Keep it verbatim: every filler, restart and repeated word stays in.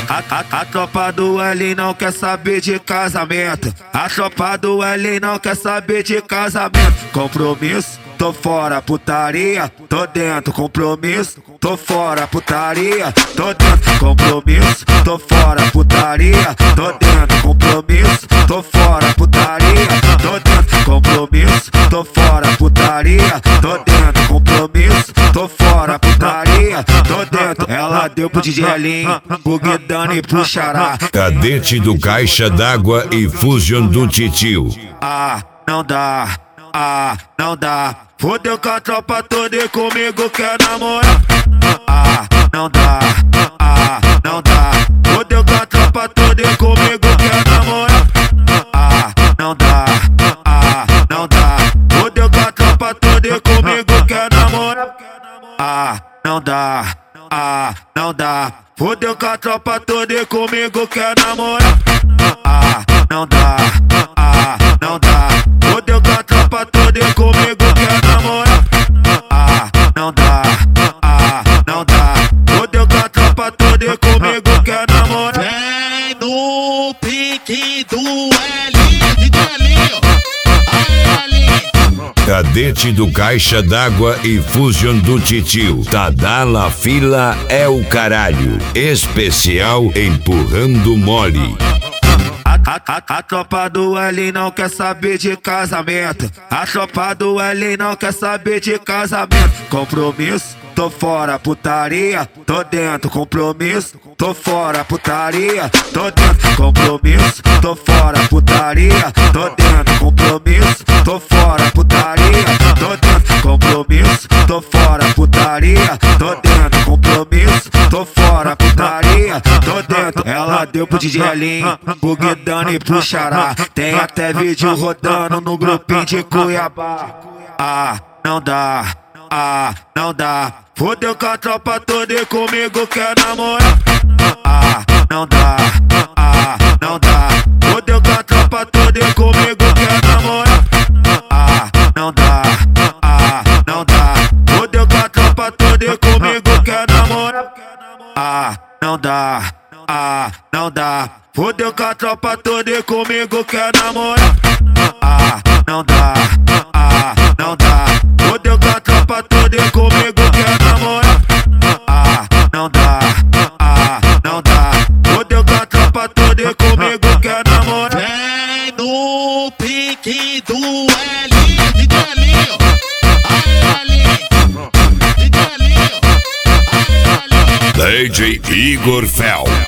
A, a, a tropa do L não quer saber de casamento. A tropa do L não quer saber de casamento. Compromisso, tô fora, putaria. Tô dentro, compromisso, tô fora, putaria. Tô dentro, compromisso, tô fora, putaria. Tô dentro, compromisso, tô fora, putaria. Tô dentro, compromisso, tô fora, putaria. Tô dentro, compromisso, tô fora, putaria. Tô dentro, ela deu pro D J Elinho, pro Guidano e pro Xará. Cadete do Caixa d'Água e Fusion do Titio. Ah, não dá, ah, não dá. Fodeu com a tropa toda e comigo quer namorar. Ah, não dá, ah, não dá. Fodeu com a tropa toda e comigo quer namorar. Ah, não dá, ah, não dá. Fodeu com a tropa toda e comigo quer namorar. Ah, não dá, ah, não dá. Fodeu com a tropa toda e comigo quer namorar. Ah, não dá, ah, não dá. Fodeu com a tropa toda e comigo quer namorar. Ah, não dá, ah, não dá. Fodeu com a tropa toda e comigo quer namorar. Vem no pique do L, D J Elinho, aí Elinho. Cadete do Caixa d'Água e Fusion do Titio. Tadala Fila é o caralho. Especial empurrando mole. A, a, a, a tropa do L não quer saber de casamento. A tropa do L não quer saber de casamento. Compromisso, tô fora, putaria. Tô dentro, compromisso, tô fora, putaria. Tô dentro, compromisso, tô fora, putaria. Tô dentro, compromisso, tô fora, putaria. Tô dentro, compromisso, tô fora, putaria. Tô dentro, compromisso, tô fora, putaria. Tô dentro, ela deu pro D J Elinho, pro Guidano e pro Xará. Tem até vídeo rodando no grupinho de Cuiabá. Ah, não dá, ah, não dá. Fodeu com a tropa toda e comigo quer namorar. Ah, não dá, ah, não dá. Fodeu com a tropa toda e comigo quer namorar. Ah, não dá, ah, não dá. Fodeu com a tropa toda e comigo quer namorar. Ah, não dá, ah, não dá. Fodeu com a tropa toda e comigo quer namorar. Ah, não dá, ah, não dá. Fodeu com a tropa toda e comigo quer namorar. Ah, não dá, ah, não dá. Fodeu com a tropa toda e comigo quer namorar. Vem no pique do L, D J Elinho, aí Elinho. D J Elinho, aí Elinho. D J Igor Fel.